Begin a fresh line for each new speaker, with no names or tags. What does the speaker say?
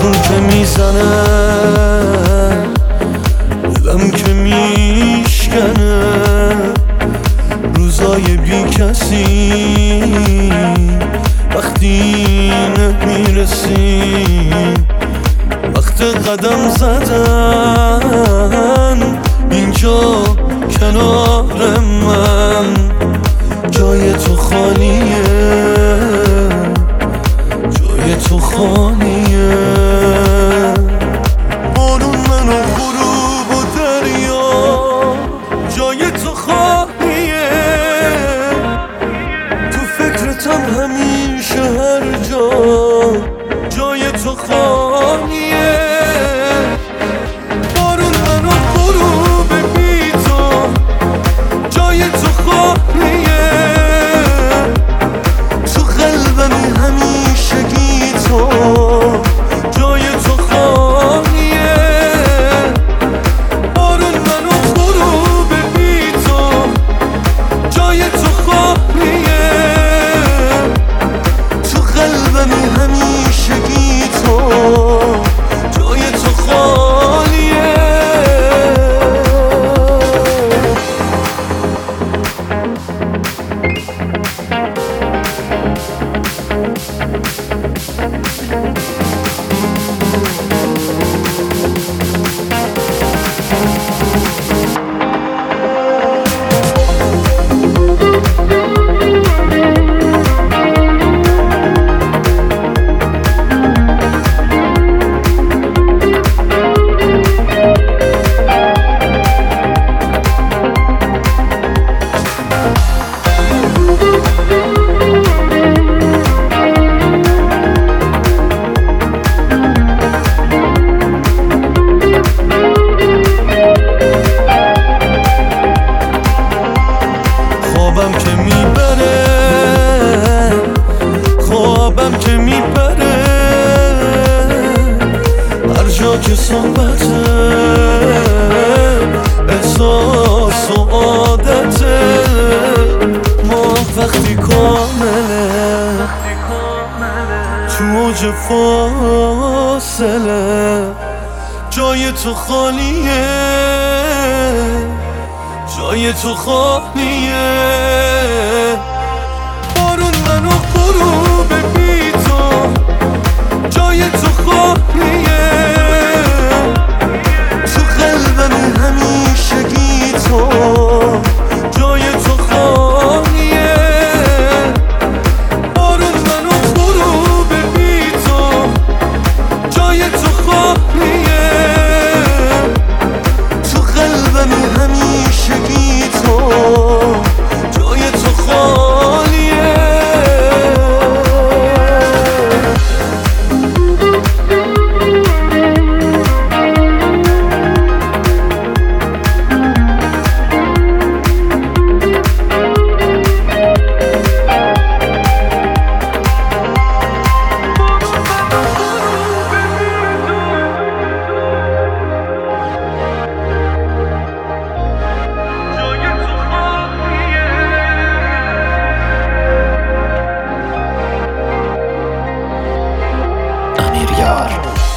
بارون که میزنه دلم که میشکنه، روزای بی کسی وقتی نمیرسیم، وقت قدم زدن اینجا کنار من، جای تو خالیه، جای تو خالیه. بارون من و غروب و دریا جای تو خالیه، تو فکرتم همیشه هر جا جای تو خالیه. بارون من و غروب بی تو جای تو خالیه، تو قلبمی همیشگی تو جای تو خالیه. بارون من و غروب بی تو جای تو خالیه، تو قلبمی همیشگی تو جای تو خالیه. خوابم که میبره هر جا که صحبته، احساس و عادته، ما وقتی کامله تو اوج فاصله، جای تو خالیه، جای تو خالیه. بارون من و غروب بی تو جای تو خالیه، تو قلبمی همیشگی تو جای تو خالیه. بارون من و غروب بی تو جای تو خالیه، تو قلبمی همیشگی تو جای تو خالیه.
Amir Yar.